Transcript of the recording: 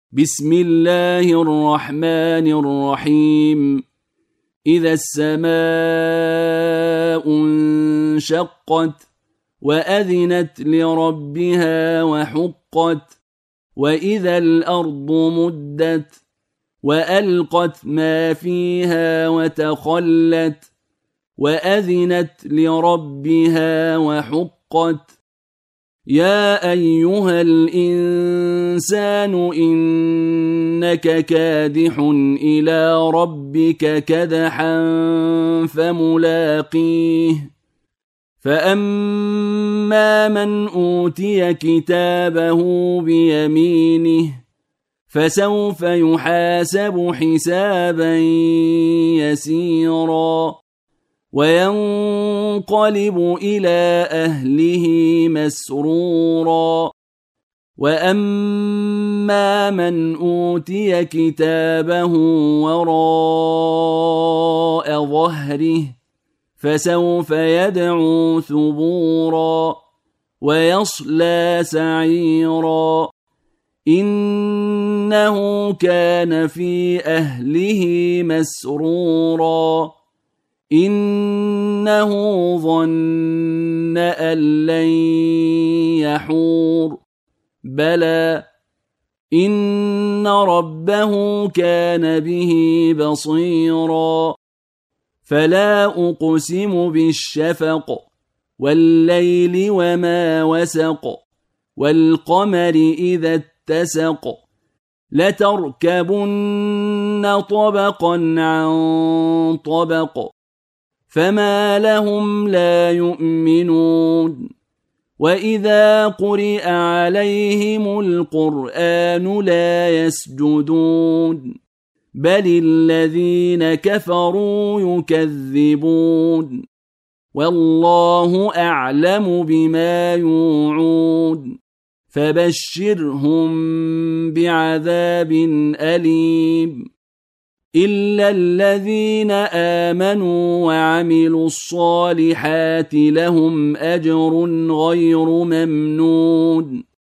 بسم الله الرحمن الرحيم. إذا السماء انشقت وأذنت لربها وحقت وإذا الأرض مدت وألقت ما فيها وتخلت وأذنت لربها وحقت يا أيها الإنسان إنك كادح إلى ربك كدحا فملاقيه فأما من أوتي كتابه بيمينه فسوف يحاسب حسابا يسيرا وينقلب إلى أهله مسرورا وأما من أوتي كتابه وراء ظهره فسوف يدعو ثبورا ويصلى سعيرا إنه كان في أهله مسرورا إنه ظن أن لن يحور بلى إن ربه كان به بصيرا فلا أقسم بالشفق والليل وما وسق والقمر إذا اتسق لتركبن طبقا عن طبق فما لهم لا يؤمنون وإذا قرئ عليهم القرآن لا يسجدون بل الذين كفروا يكذبون والله أعلم بما يوعون فبشرهم بعذاب أليم إلا الذين آمنوا وعملوا الصالحات لهم أجر غير ممنون